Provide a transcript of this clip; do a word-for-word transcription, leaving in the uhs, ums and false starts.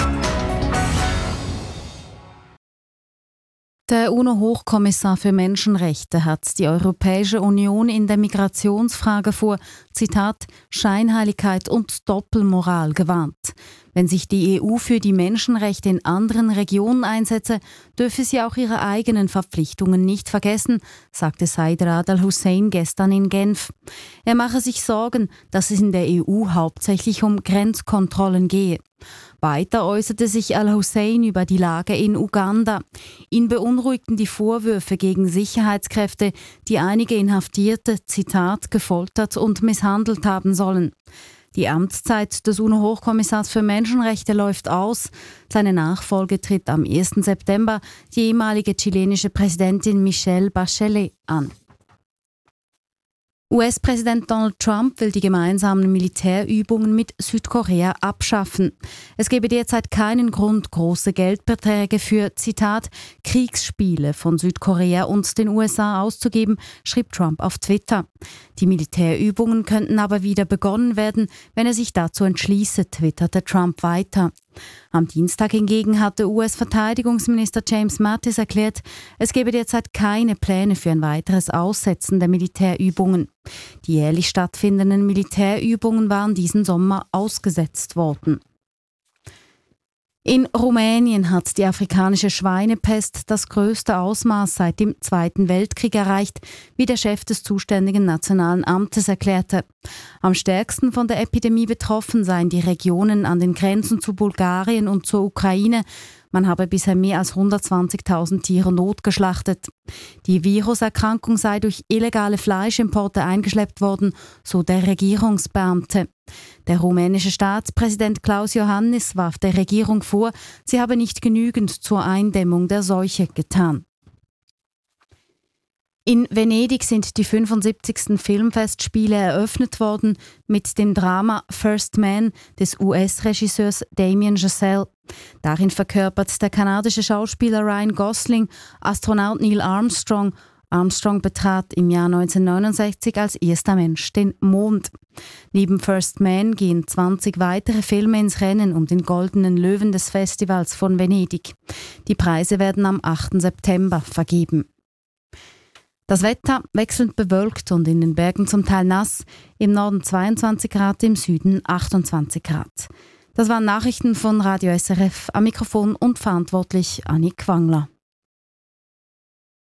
Der UNO-Hochkommissar für Menschenrechte hat die Europäische Union in der Migrationsfrage vor, Zitat, Scheinheiligkeit und Doppelmoral gewarnt. Wenn sich die E U für die Menschenrechte in anderen Regionen einsetze, dürfe sie auch ihre eigenen Verpflichtungen nicht vergessen, sagte Said Rad al-Hussein gestern in Genf. Er mache sich Sorgen, dass es in der E U hauptsächlich um Grenzkontrollen gehe. Weiter äußerte sich al-Hussein über die Lage in Uganda. Ihn beunruhigten die Vorwürfe gegen Sicherheitskräfte, die einige Inhaftierte, Zitat, gefoltert und misshandelt haben sollen. Die Amtszeit des UNO-Hochkommissars für Menschenrechte läuft aus. Seine Nachfolge tritt am ersten September die ehemalige chilenische Präsidentin Michelle Bachelet an. U S-Präsident Donald Trump will die gemeinsamen Militärübungen mit Südkorea abschaffen. Es gebe derzeit keinen Grund, große Geldbeträge für, Zitat, Kriegsspiele von Südkorea und den U S A auszugeben, schrieb Trump auf Twitter. Die Militärübungen könnten aber wieder begonnen werden, wenn er sich dazu entschließe, twitterte Trump weiter. Am Dienstag hingegen hatte U S-Verteidigungsminister James Mattis erklärt, es gebe derzeit keine Pläne für ein weiteres Aussetzen der Militärübungen. Die jährlich stattfindenden Militärübungen waren diesen Sommer ausgesetzt worden. In Rumänien hat die afrikanische Schweinepest das größte Ausmaß seit dem Zweiten Weltkrieg erreicht, wie der Chef des zuständigen nationalen Amtes erklärte. Am stärksten von der Epidemie betroffen seien die Regionen an den Grenzen zu Bulgarien und zur Ukraine. Man habe bisher mehr als hundertzwanzigtausend Tiere notgeschlachtet. Die Viruserkrankung sei durch illegale Fleischimporte eingeschleppt worden, so der Regierungsbeamte. Der rumänische Staatspräsident Klaus Iohannis warf der Regierung vor, sie habe nicht genügend zur Eindämmung der Seuche getan. In Venedig sind die fünfundsiebzigsten Filmfestspiele eröffnet worden mit dem Drama First Man des U S-Regisseurs Damien Chazelle. Darin verkörpert der kanadische Schauspieler Ryan Gosling Astronaut Neil Armstrong. Armstrong betrat im Jahr neunzehnhundertneunundsechzig als erster Mensch den Mond. Neben First Man gehen zwanzig weitere Filme ins Rennen um den Goldenen Löwen des Festivals von Venedig. Die Preise werden am achten September vergeben. Das Wetter wechselnd bewölkt und in den Bergen zum Teil nass, im Norden zweiundzwanzig Grad, im Süden achtundzwanzig Grad. Das waren Nachrichten von Radio S R F, am Mikrofon und verantwortlich Annik Wangler.